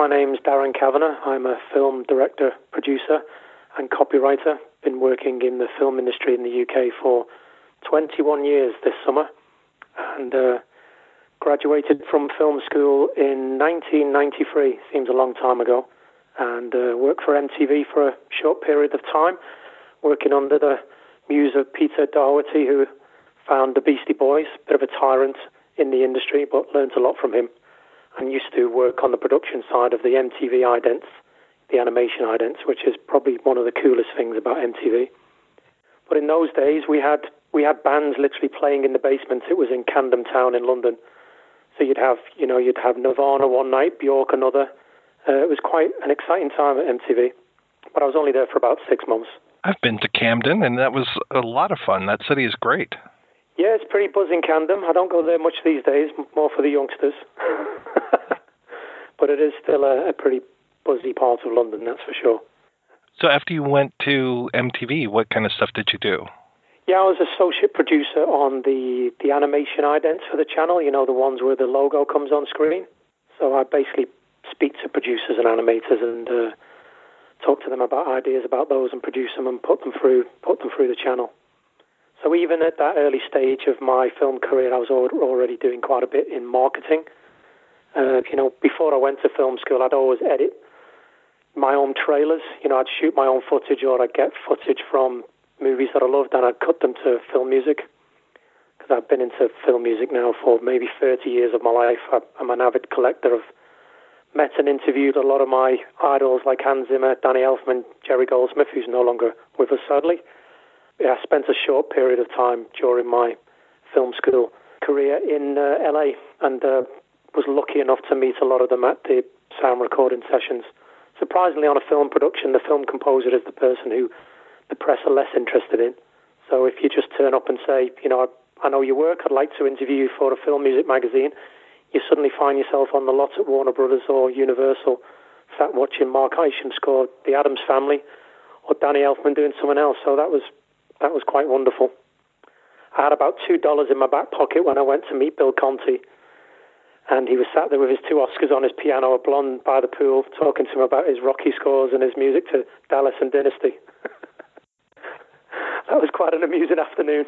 My name's Darren Kavanagh. I'm a film director, producer, and copywriter. Been working in the film industry in the UK for 21 years this summer, and graduated from film school in 1993. Seems a long time ago. And worked for MTV for a short period of time, working under the muse of Peter Doherty, who found the Beastie Boys, a bit of a tyrant in the industry, but learned a lot from him, and used to work on the production side of the MTV idents, the animation idents, which is probably one of the coolest things about MTV. But in those days, we had bands literally playing in the basement. It was in Camden Town in London. So you'd have Nirvana one night, Bjork another. It was quite an exciting time at MTV, but I was only there for about 6 months. I've been to Camden, and that was a lot of fun. That city is great. Yeah, it's pretty buzzing, Camden. I don't go there much these days, more for the youngsters. But it is still a pretty buzzy part of London, that's for sure. So after you went to MTV, what kind of stuff did you do? Yeah, I was associate producer on the animation idents for the channel, the ones where the logo comes on screen. So I basically speak to producers and animators and talk to them about ideas about those and produce them and put them through the channel. So even at that early stage of my film career, I was already doing quite a bit in marketing. Before I went to film school, I'd always edit my own trailers. I'd shoot my own footage, or I'd get footage from movies that I loved, and I'd cut them to film music. Because I've been into film music now for maybe 30 years of my life. I'm an avid collector. I've met and interviewed a lot of my idols like Hans Zimmer, Danny Elfman, Jerry Goldsmith, who's no longer with us, sadly. I spent a short period of time during my film school career in LA, and was lucky enough to meet a lot of them at the sound recording sessions. Surprisingly, on a film production, the film composer is the person who the press are less interested in. So if you just turn up and say, I know your work, I'd like to interview you for a film music magazine, you suddenly find yourself on the lot at Warner Brothers or Universal, sat watching Mark Isham score The Addams Family, or Danny Elfman doing someone else. So that was quite wonderful. I had about $2 in my back pocket when I went to meet Bill Conti, and he was sat there with his 2 Oscars on his piano, a blonde by the pool, talking to him about his Rocky scores and his music to Dallas and Dynasty. That was quite an amusing afternoon.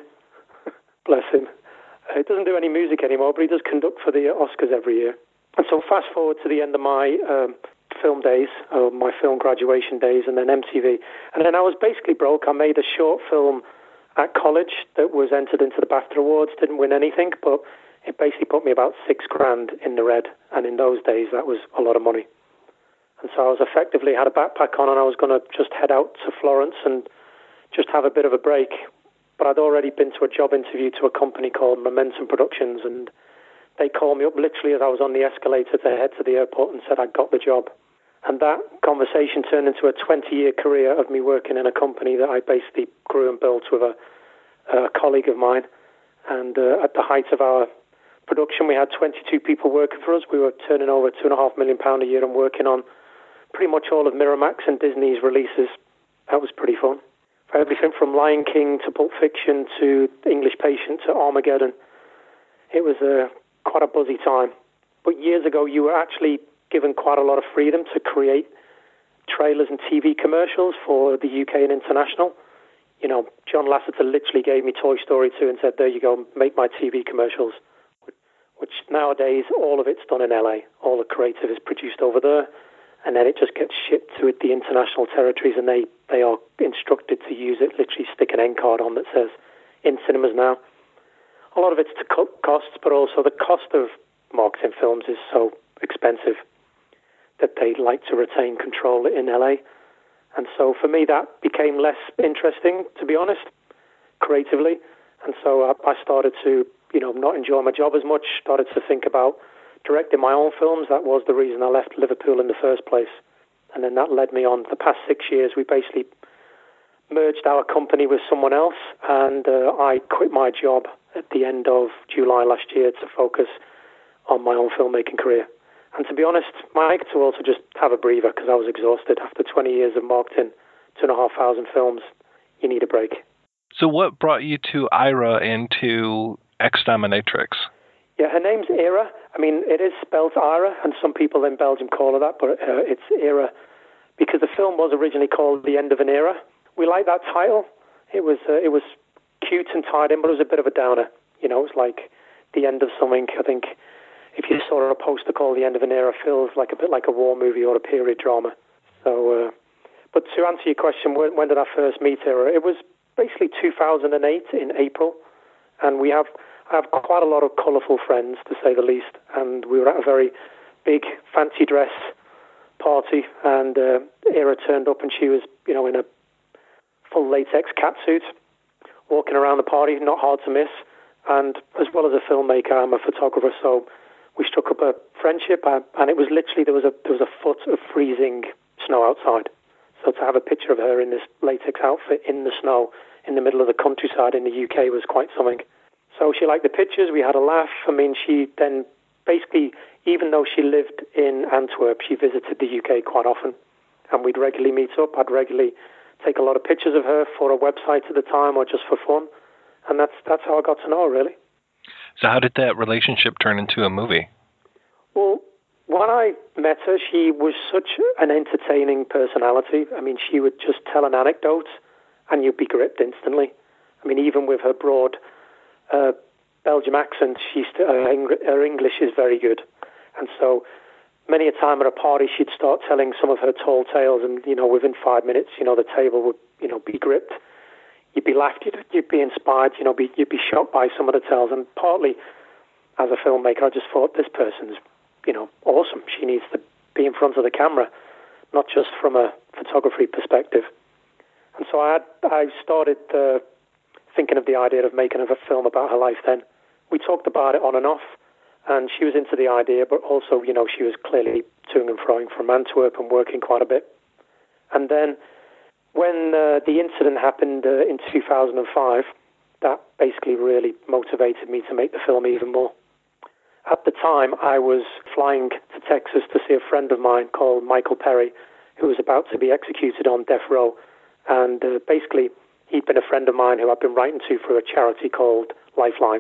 Bless him. He doesn't do any music anymore, but he does conduct for the Oscars every year. And so fast forward to the end of my film days, my film graduation days, and then MTV. And then I was basically broke. I made a short film at college that was entered into the BAFTA Awards, didn't win anything, but it basically put me about $6,000 in the red. And in those days, that was a lot of money. And so I was effectively had a backpack on, and I was going to just head out to Florence and just have a bit of a break. But I'd already been to a job interview to a company called Momentum Productions, and they called me up literally as I was on the escalator to head to the airport and said I got the job. And that conversation turned into a 20-year career of me working in a company that I basically grew and built with a colleague of mine. And at the height of our production, we had 22 people working for us. We were turning over £2.5 million a year and working on pretty much all of Miramax and Disney's releases. That was pretty fun. For everything from Lion King to Pulp Fiction to English Patient to Armageddon. It was quite a buzzy time. But years ago, you were actually given quite a lot of freedom to create trailers and TV commercials for the UK and international. John Lasseter literally gave me Toy Story 2 and said, there you go, make my TV commercials. Which nowadays, all of it's done in LA. All the creative is produced over there. And then it just gets shipped to the international territories, and they are instructed to use it, literally stick an end card on that says, in cinemas now. A lot of it's to cut costs, but also the cost of marketing films is so expensive that they like to retain control in LA. And so for me, that became less interesting, to be honest, creatively. And so I started to, not enjoy my job as much, started to think about directing my own films. That was the reason I left Liverpool in the first place. And then that led me on. The past 6 years, we basically merged our company with someone else, and I quit my job at the end of July last year to focus on my own filmmaking career. And to be honest, Mike, to also just have a breather, because I was exhausted. After 20 years of marketing, 2,500 films, you need a break. So what brought you to Ira and to X Dominatrix? Yeah, her name's Era. I mean, it is spelled Ira, and some people in Belgium call her that, but it's Era because the film was originally called The End of an Era. We like that title. It was cute and tied in, but it was a bit of a downer. You know, it was like the end of something. I think if you saw a poster called The End of an Era, feels like a bit like a war movie or a period drama. So, but to answer your question, when did I first meet her? It was basically 2008 in April, and I have quite a lot of colourful friends, to say the least, and we were at a very big fancy dress party, and Era turned up, and she was, you know, in a full latex catsuit, walking around the party, not hard to miss. And as well as a filmmaker, I'm a photographer, so we struck up a friendship. And it was literally there was a foot of freezing snow outside. So to have a picture of her in this latex outfit in the snow in the middle of the countryside in the UK was quite something. So she liked the pictures. We had a laugh. I mean, she then basically, even though she lived in Antwerp, she visited the UK quite often, and we'd regularly meet up. I'd regularly take a lot of pictures of her for a website at the time or just for fun. And that's how I got to know her, really. So how did that relationship turn into a movie? Well, when I met her, she was such an entertaining personality. I mean, she would just tell an anecdote and you'd be gripped instantly. I mean, even with her broad Belgium accent, her English is very good. And so many a time at a party, she'd start telling some of her tall tales and, you know, within 5 minutes, you know, the table would, you know, be gripped. You'd be laughed, you'd be inspired, you know, you'd be shocked by some of the tales. And partly, as a filmmaker, I just thought this person's, you know, awesome. She needs to be in front of the camera, not just from a photography perspective. And so I started thinking of the idea of making a film about her life then. We talked about it on and off, and she was into the idea, but also, you know, she was clearly toing and froing from Antwerp and working quite a bit. And then when the incident happened in 2005, that basically really motivated me to make the film even more. At the time, I was flying to Texas to see a friend of mine called Michael Perry, who was about to be executed on death row. And basically, he'd been a friend of mine who I'd been writing to for a charity called Lifelines.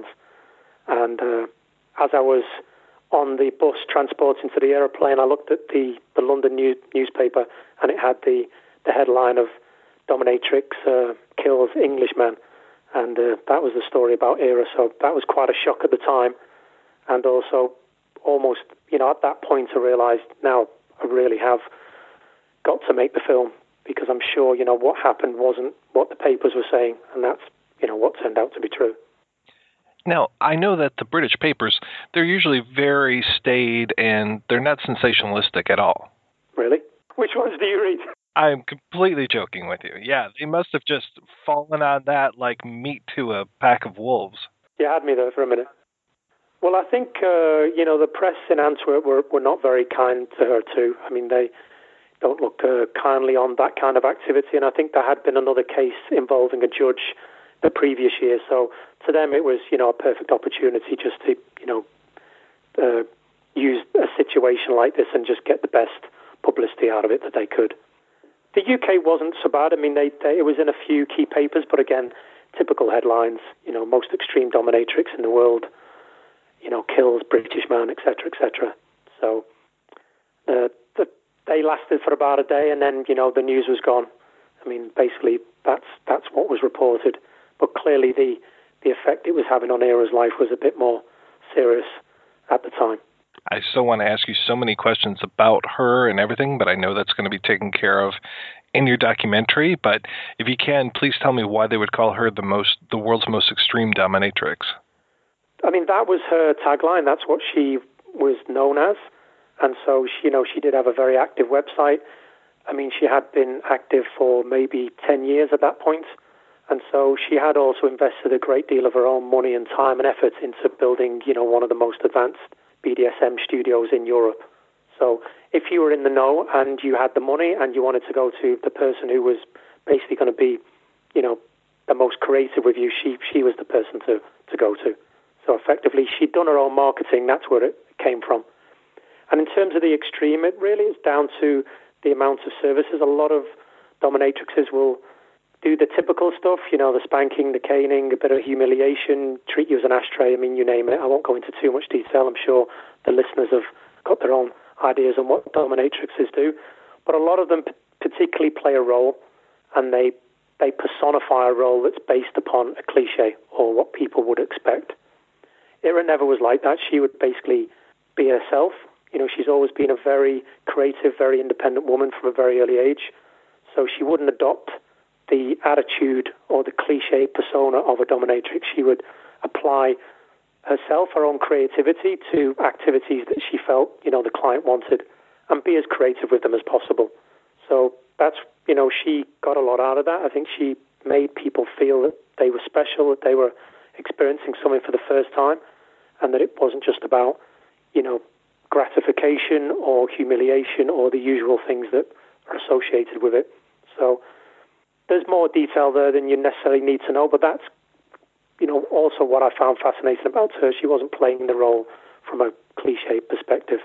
And as I was on the bus transporting to the aeroplane, I looked at the London newspaper, and it had the headline of Dominatrix kills Englishman. And that was the story about Era. So that was quite a shock at the time. And also almost, you know, at that point I realized now I really have got to make the film, because I'm sure, you know, what happened wasn't what the papers were saying, and that's, you know, what turned out to be true. Now, I know that the British papers, they're usually very staid and they're not sensationalistic at all. Really? Which ones do you read? I'm completely joking with you. Yeah, they must have just fallen on that like meat to a pack of wolves. You had me there for a minute. Well, I think, you know, the press in Antwerp were not very kind to her too. I mean, they don't look kindly on that kind of activity, and I think there had been another case involving a judge the previous year. So to them it was, you know, a perfect opportunity just to, you know, use a situation like this and just get the best publicity out of it that they could. The UK wasn't so bad. I mean, it was in a few key papers, but again, typical headlines, you know, most extreme dominatrix in the world, you know, kills British man, etc., etc. So they lasted for about a day, and then, you know, the news was gone. I mean, basically, that's what was reported. But clearly the effect it was having on Era's life was a bit more serious at the time. I still want to ask you so many questions about her and everything, but I know that's going to be taken care of in your documentary. But if you can, please tell me why they would call her the world's most extreme dominatrix. I mean, that was her tagline. That's what she was known as. And so, she did have a very active website. I mean, she had been active for maybe 10 years at that point. And so she had also invested a great deal of her own money and time and effort into building, one of the most advanced BDSM studios in Europe. So if you were in the know and you had the money and you wanted to go to the person who was basically going to be, the most creative with you, she was the person to go to. So effectively, she'd done her own marketing. That's where it came from. And in terms of the extreme, it really is down to the amount of services. A lot of dominatrixes will do the typical stuff, the spanking, the caning, a bit of humiliation, treat you as an ashtray, I mean, you name it. I won't go into too much detail. I'm sure the listeners have got their own ideas on what dominatrixes do. But a lot of them particularly play a role, and they personify a role that's based upon a cliche or what people would expect. Ira never was like that. She would basically be herself. She's always been a very creative, very independent woman from a very early age. So she wouldn't adopt the attitude or the cliche persona of a dominatrix. She would apply herself, her own creativity, to activities that she felt, the client wanted, and be as creative with them as possible. So that's, she got a lot out of that. I think she made people feel that they were special, that they were experiencing something for the first time, and that it wasn't just about, gratification or humiliation or the usual things that are associated with it. So there's more detail there than you necessarily need to know, but that's, also what I found fascinating about her. She wasn't playing the role from a cliche perspective.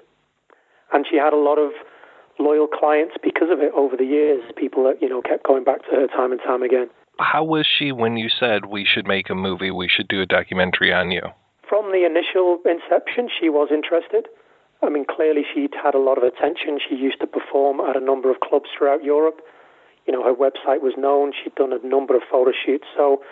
And she had a lot of loyal clients because of it over the years, people that, kept going back to her time and time again. How was she when you said we should make a movie, we should do a documentary on you? From the initial inception, she was interested. I mean, clearly she'd had a lot of attention. She used to perform at a number of clubs throughout Europe. Her website was known. She'd done a number of photo shoots. So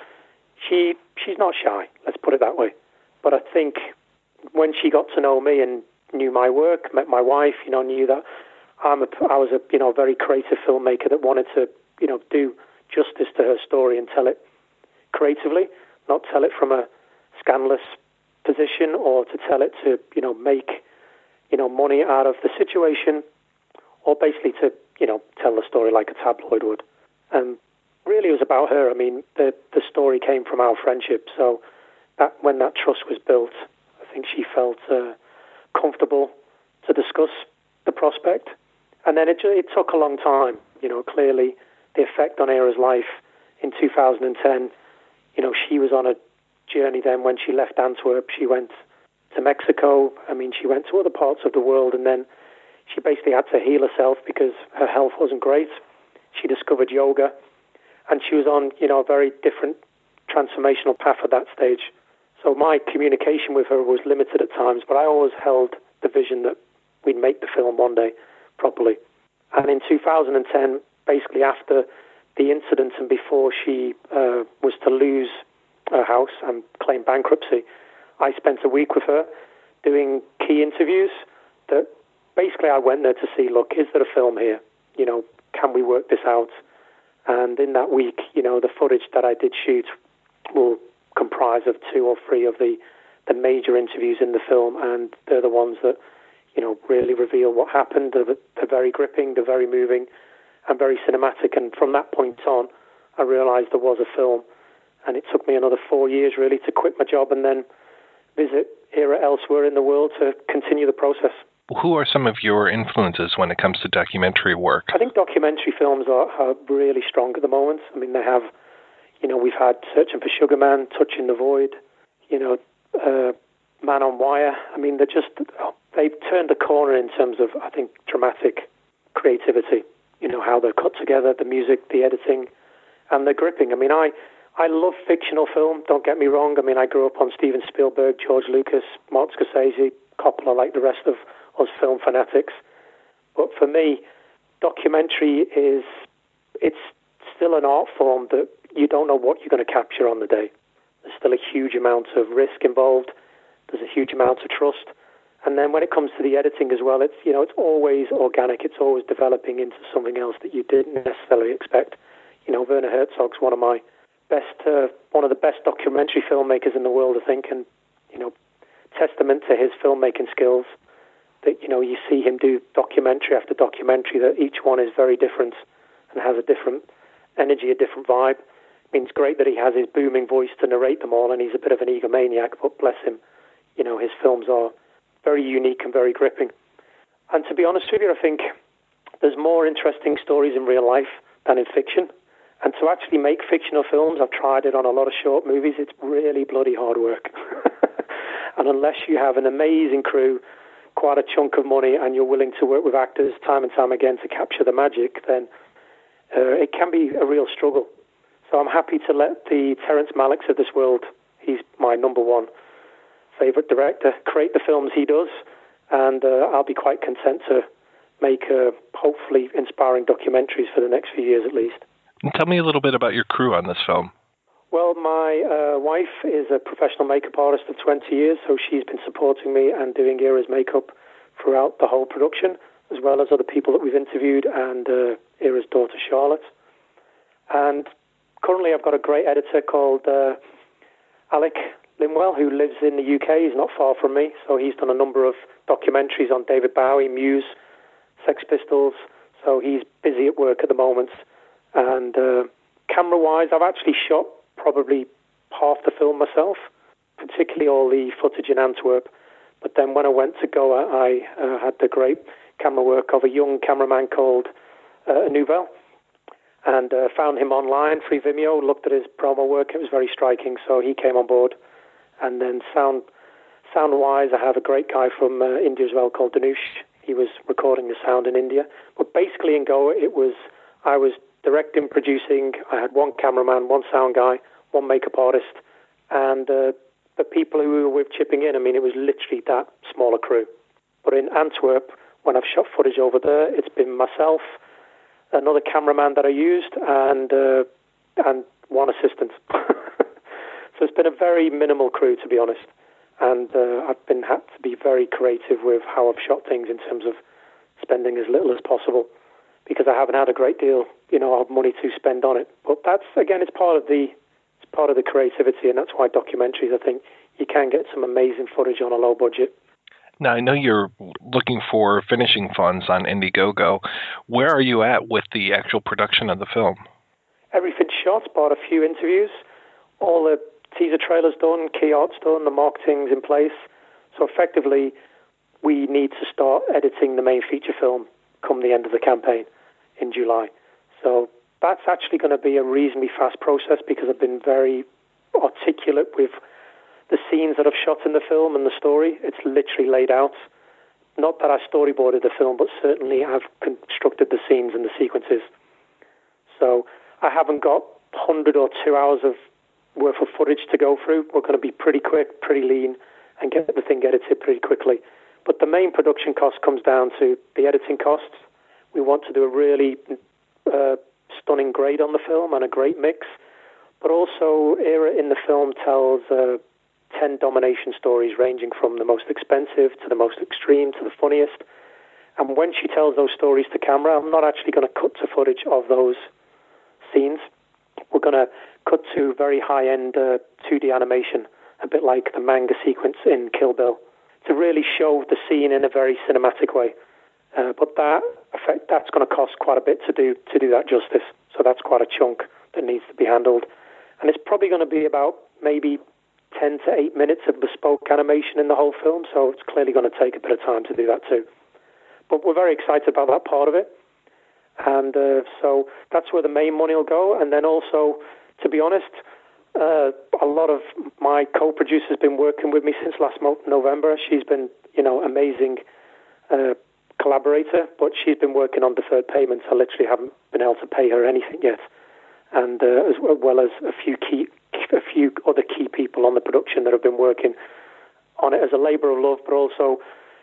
she's not shy, let's put it that way. But I think when she got to know me and knew my work, met my wife, knew that I was a very creative filmmaker that wanted to, do justice to her story and tell it creatively, not tell it from a scandalous position or to tell it to, make, money out of the situation, or basically to, tell the story like a tabloid would. And really it was about her. I mean, the story came from our friendship. So that when that trust was built, I think she felt comfortable to discuss the prospect. And then it took a long time. Clearly the effect on Ira's life in 2010, she was on a journey then. When she left Antwerp, she went to Mexico. I mean, she went to other parts of the world, and then she basically had to heal herself because her health wasn't great. She discovered yoga, and she was on, a very different transformational path at that stage. So my communication with her was limited at times, but I always held the vision that we'd make the film one day properly. And in 2010, basically after the incident and before she was to lose her house and claim bankruptcy, I spent a week with her doing key interviews that basically I went there to see, look, is there a film here? Can we work this out? And in that week, the footage that I did shoot will comprise of 2 or 3 of the major interviews in the film, and they're the ones that, really reveal what happened. They're very gripping, they're very moving, and very cinematic. And from that point on, I realized there was a film, and it took me another 4 years, really, to quit my job and then visit Ira elsewhere in the world to continue the process. Who are some of your influences when it comes to documentary work? I think documentary films are really strong at the moment. I mean, they have, we've had Searching for Sugar Man, Touching the Void, Man on Wire. I mean, they've turned the corner in terms of, I think, dramatic creativity. How they're cut together, the music, the editing, and the gripping. I mean, I love fictional film, don't get me wrong. I mean, I grew up on Steven Spielberg, George Lucas, Martin Scorsese, Coppola, like the rest of us film fanatics. But for me, documentary it's still an art form that you don't know what you're going to capture on the day. There's still a huge amount of risk involved. There's a huge amount of trust. And then when it comes to the editing as well, it's always organic. It's always developing into something else that you didn't necessarily expect. Werner Herzog's one of the best documentary filmmakers in the world, I think, and testament to his filmmaking skills that you see him do documentary after documentary, that each one is very different and has a different energy, a different vibe. I mean, it's great that he has his booming voice to narrate them all, and he's a bit of an egomaniac, but bless him, his films are very unique and very gripping. And to be honest with you, I think there's more interesting stories in real life than in fiction. And to actually make fictional films, I've tried it on a lot of short movies, it's really bloody hard work. And unless you have an amazing crew, quite a chunk of money, and you're willing to work with actors time and time again to capture the magic, then it can be a real struggle. So I'm happy to let the Terrence Malicks of this world, he's my number one favourite director, create the films he does, and I'll be quite content to make hopefully inspiring documentaries for the next few years at least. And tell me a little bit about your crew on this film. Well, my wife is a professional makeup artist of 20 years, so she's been supporting me and doing Era's makeup throughout the whole production, as well as other people that we've interviewed, and Era's daughter, Charlotte. And currently I've got a great editor called Alec Limwell, who lives in the UK. He's not far from me, so he's done a number of documentaries on David Bowie, Muse, Sex Pistols, so he's busy at work at the moment. And camera-wise, I've actually shot probably half the film myself, particularly all the footage in Antwerp. But then when I went to Goa, I had the great camera work of a young cameraman called Nouvelle, and found him online through Vimeo, looked at his promo work. It was very striking, so he came on board. And then sound-wise, I have a great guy from India as well called Danush. He was recording the sound in India. But basically in Goa, I was directing, producing. I had one cameraman, one sound guy, one makeup artist, and the people who we were with chipping in. I mean, it was literally that smaller crew. But in Antwerp, when I've shot footage over there, it's been myself, another cameraman that I used, and one assistant. So it's been a very minimal crew, to be honest. And I've had to be very creative with how I've shot things in terms of spending as little as possible, because I haven't had a great deal, of money to spend on it. But that's, again, it's part of the creativity, and that's why documentaries, I think, you can get some amazing footage on a low budget. Now, I know you're looking for finishing funds on Indiegogo. Where are you at with the actual production of the film? Everything's shot, bar a few interviews. All the teaser trailer's done, key art's done, the marketing's in place. So effectively, we need to start editing the main feature film come the end of the campaign in July. So that's actually going to be a reasonably fast process, because I've been very articulate with the scenes that I've shot in the film and the story. It's literally laid out. Not that I storyboarded the film, but certainly I've constructed the scenes and the sequences. So I haven't got 100 or 2 hours of worth of footage to go through. We're going to be pretty quick, pretty lean, and get the thing edited pretty quickly. But the main production cost comes down to the editing costs. We want to do a really stunning grade on the film and a great mix. But also, Era in the film tells 10 domination stories, ranging from the most expensive to the most extreme to the funniest. And when she tells those stories to camera, I'm not actually going to cut to footage of those scenes. We're going to cut to very high-end 2D animation, a bit like the manga sequence in Kill Bill, to really show the scene in a very cinematic way. But that's going to cost quite a bit to do that justice. So that's quite a chunk that needs to be handled. And it's probably going to be about maybe 10 to 8 minutes of bespoke animation in the whole film, so it's clearly going to take a bit of time to do that too. But we're very excited about that part of it. And so that's where the main money will go. And then also, to be honest, a lot of my co-producer has been working with me since last November. She's been, amazing collaborator, but she's been working on deferred payments. I literally haven't been able to pay her anything yet. And as well as a few other key people on the production that have been working on it as a labour of love, but also,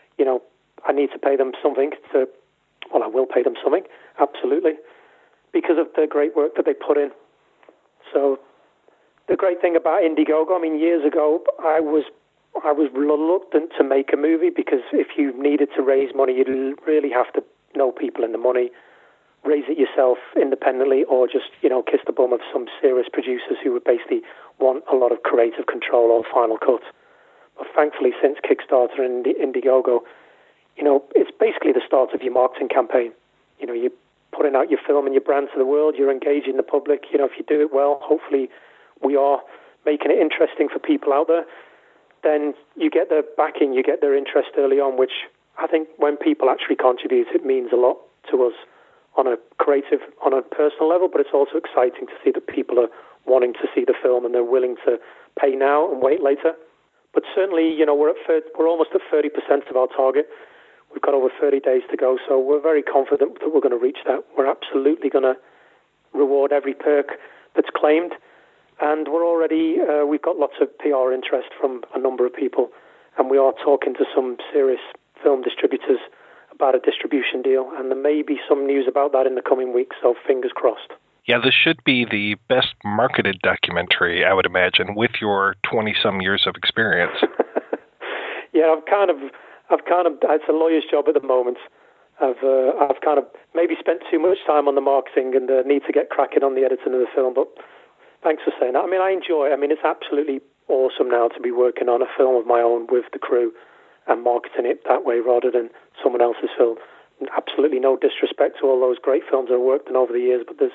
I need to pay them something I will pay them something, absolutely, because of the great work that they put in. So the great thing about Indiegogo, years ago, I was reluctant to make a movie, because if you needed to raise money, you'd really have to know people in the money, raise it yourself independently, or just, kiss the bum of some serious producers who would basically want a lot of creative control or final cut. But thankfully, since Kickstarter and Indiegogo, it's basically the start of your marketing campaign. You're putting out your film and your brand to the world, you're engaging the public. If you do it well, hopefully we are making it interesting for people out there, then you get their backing, you get their interest early on, which I think when people actually contribute, it means a lot to us on a personal level, but it's also exciting to see that people are wanting to see the film and they're willing to pay now and wait later. But certainly, we're almost at 30% of our target. We've got over 30 days to go, so we're very confident that we're going to reach that. We're absolutely going to reward every perk that's claimed. And we've got lots of PR interest from a number of people, and we are talking to some serious film distributors about a distribution deal, and there may be some news about that in the coming weeks, so fingers crossed. Yeah, this should be the best marketed documentary, I would imagine, with your 20-some years of experience. Yeah, I've kind of, it's a lawyer's job at the moment. I've kind of maybe spent too much time on the marketing and need to get cracking on the editing of the film, but thanks for saying that. I mean, I enjoy it. I mean, it's absolutely awesome now to be working on a film of my own with the crew and marketing it that way rather than someone else's film. Absolutely no disrespect to all those great films I've worked on over the years, but there's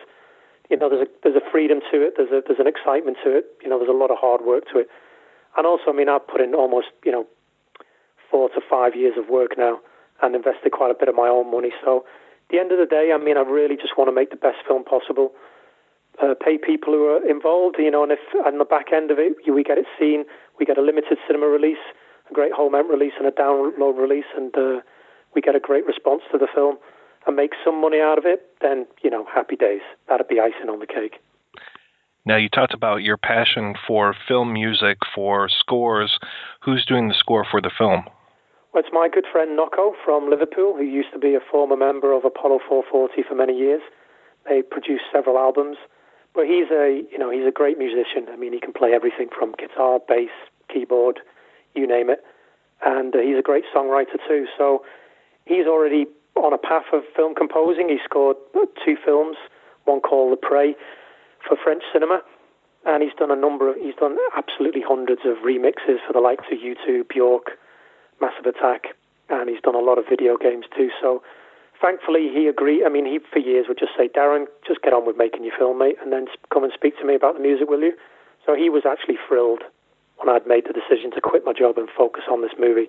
a freedom to it. There's an excitement to it. There's a lot of hard work to it. And also, I mean, I've put in almost 4 to 5 years of work now and invested quite a bit of my own money. So at the end of the day, I mean, I really just want to make the best film possible. Pay people who are involved, and if on the back end of it, we get it seen, we get a limited cinema release, a great home end release and a download release, and we get a great response to the film and make some money out of it, then, happy days. That'd be icing on the cake. Now, you talked about your passion for film music, for scores. Who's doing the score for the film? Well, it's my good friend Nocco from Liverpool, who used to be a former member of Apollo 440 for many years. They produced several albums. But he's a great musician. I mean, he can play everything from guitar, bass, keyboard, you name it. And he's a great songwriter too. So he's already on a path of film composing. He scored 2 films, one called The Prey for French cinema. And he's done absolutely hundreds of remixes for the likes of U2, Bjork, Massive Attack. And he's done a lot of video games too. So thankfully, he agreed. I mean, he for years would just say, Darren, just get on with making your film, mate, and then come and speak to me about the music, will you? So he was actually thrilled when I'd made the decision to quit my job and focus on this movie.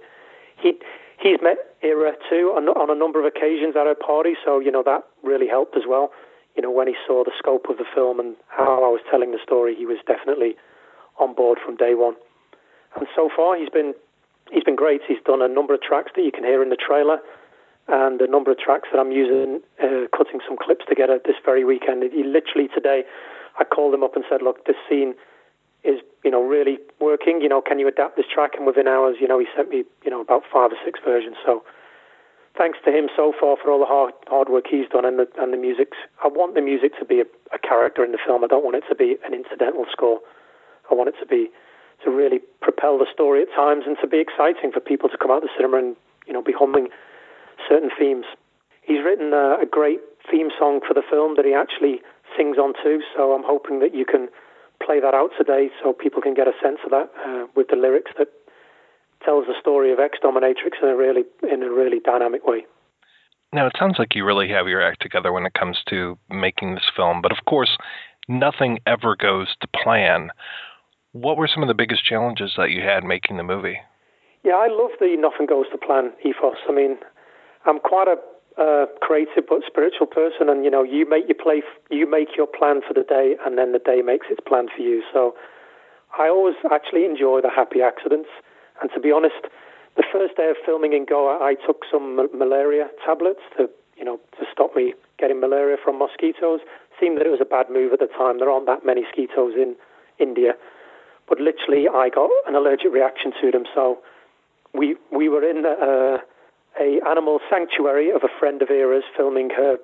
He's met Ira, too, on a number of occasions at our party, so, that really helped as well. When he saw the scope of the film and how I was telling the story, he was definitely on board from day one. And so far, he's been great. He's done a number of tracks that you can hear in the trailer, and a number of tracks that I'm using, cutting some clips together this very weekend. He literally today, I called him up and said, look, this scene is, really working. Can you adapt this track? And within hours, he sent me, about 5 or 6 versions. So thanks to him so far for all the hard work he's done and the music. I want the music to be a character in the film. I don't want it to be an incidental score. I want it to really propel the story at times and to be exciting for people to come out of the cinema and, be humming certain themes. He's written a great theme song for the film that he actually sings on too, so I'm hoping that you can play that out today so people can get a sense of that with the lyrics that tells the story of X-Dominatrix in a really dynamic way. Now, it sounds like you really have your act together when it comes to making this film, but of course, nothing ever goes to plan. What were some of the biggest challenges that you had making the movie? Yeah, I love the nothing goes to plan ethos. I mean, I'm quite a creative but spiritual person, and you make your plan for the day, and then the day makes its plan for you. So I always actually enjoy the happy accidents. And to be honest, the first day of filming in Goa, I took some malaria tablets to stop me getting malaria from mosquitoes. It seemed that it was a bad move at the time. There aren't that many mosquitoes in India, but literally I got an allergic reaction to them. So we were in a animal sanctuary of a friend of Ira's, filming her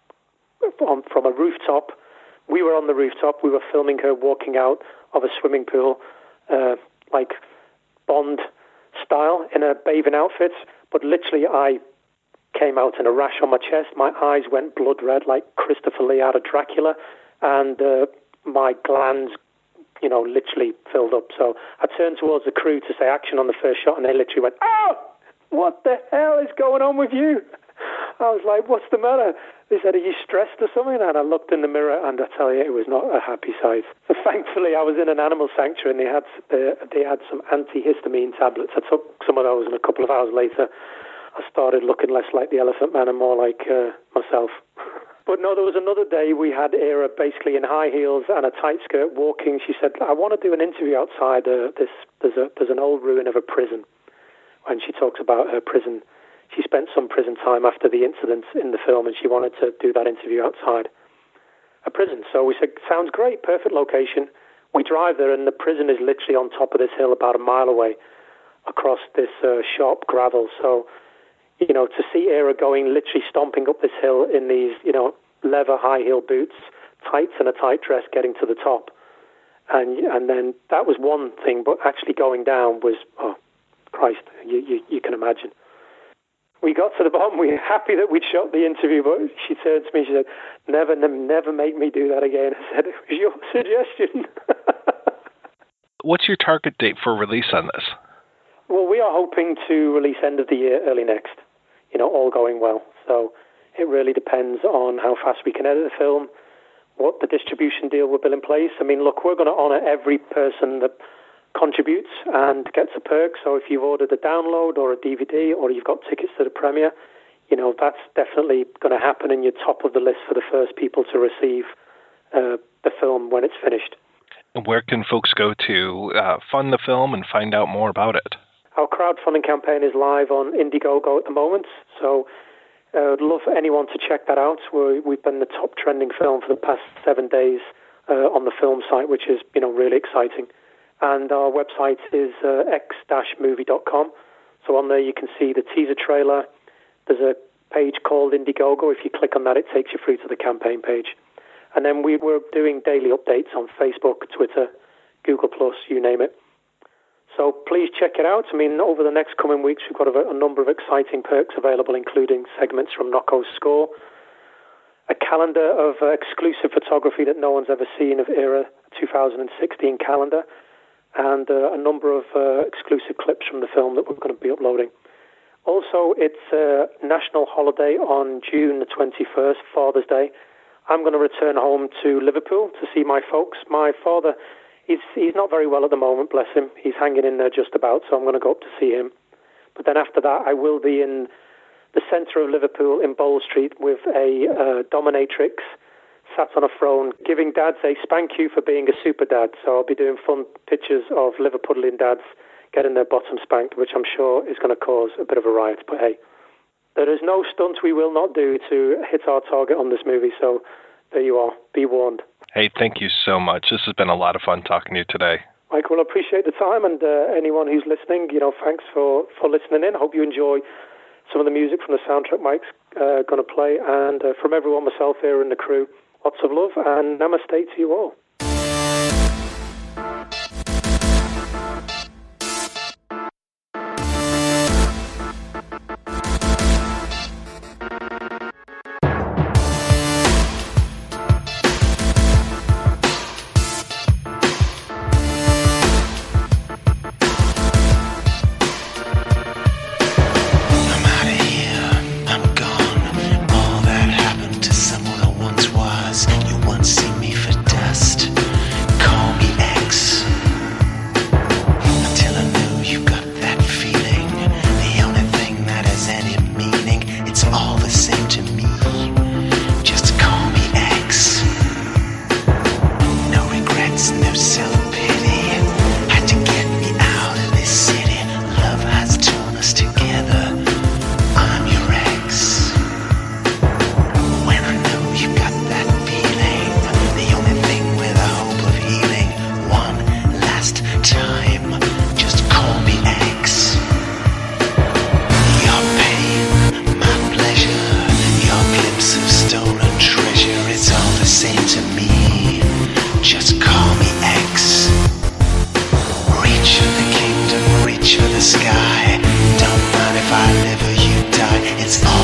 from a rooftop. We were on the rooftop. We were filming her walking out of a swimming pool, like Bond style, in a bathing outfit. But literally, I came out in a rash on my chest. My eyes went blood red, like Christopher Lee out of Dracula, and my glands, literally filled up. So I turned towards the crew to say action on the first shot, and they literally went, "Oh, what the hell is going on with you?" I was like, "What's the matter?" They said, "Are you stressed or something?" And I looked in the mirror, and I tell you, it was not a happy sight. So thankfully, I was in an animal sanctuary, and they had some antihistamine tablets. I took some of those, and a couple of hours later, I started looking less like the Elephant Man and more like myself. But no, there was another day we had Ira basically in high heels and a tight skirt walking. She said, "I want to do an interview outside there's an old ruin of a prison." When she talks about her prison, she spent some prison time after the incident in the film, and she wanted to do that interview outside. a prison. So we said, sounds great, perfect location. We drive there, and the prison is literally on top of this hill about a mile away across this sharp gravel. So, to see Era going, literally stomping up this hill in these, leather high heel boots, tights and a tight dress getting to the top. And then that was one thing, but actually going down was, oh, Christ, you can imagine. We got to the bottom. We were happy that we'd shot the interview, but she turned to me, she said, never make me do that again. I said, it was your suggestion. What's your target date for release on this? Well, we are hoping to release end of the year, early next, all going well. So it really depends on how fast we can edit the film, what the distribution deal will be in place. I mean, look, we're going to honour every person that contributes and gets a perk. So if you've ordered a download or a DVD or you've got tickets to the premiere, that's definitely going to happen, and you're top of the list for the first people to receive the film when it's finished. And where can folks go to fund the film and find out more about it? Our crowdfunding campaign is live on Indiegogo at the moment, so I'd love anyone to check that out. We've been the top trending film for the past 7 days on the film site, which is really exciting. And our website is x-movie.com. So on there you can see the teaser trailer. There's a page called Indiegogo. If you click on that, it takes you through to the campaign page. And then we're doing daily updates on Facebook, Twitter, Google+, you name it. So please check it out. I mean, over the next coming weeks, we've got a number of exciting perks available, including segments from Nocco's score, a calendar of exclusive photography that no one's ever seen of Era 2016 calendar, and a number of exclusive clips from the film that we're going to be uploading. Also, it's a national holiday on June the 21st, Father's Day. I'm going to return home to Liverpool to see my folks. My father, he's not very well at the moment, bless him. He's hanging in there just about, so I'm going to go up to see him. But then after that, I will be in the centre of Liverpool in Bowl Street with a dominatrix sat on a throne, giving dads a spank you for being a super dad. So I'll be doing fun pictures of Liverpudlian dads getting their bottom spanked, which I'm sure is going to cause a bit of a riot. But hey, there is no stunt we will not do to hit our target on this movie. So there you are. Be warned. Hey, thank you so much. This has been a lot of fun talking to you today. Michael, I appreciate the time, and anyone who's listening, thanks for listening in. I hope you enjoy some of the music from the soundtrack Mike's going to play. And from everyone, myself here and the crew, lots of love, and namaste to you all. Sky. Don't mind if I live or you die. It's all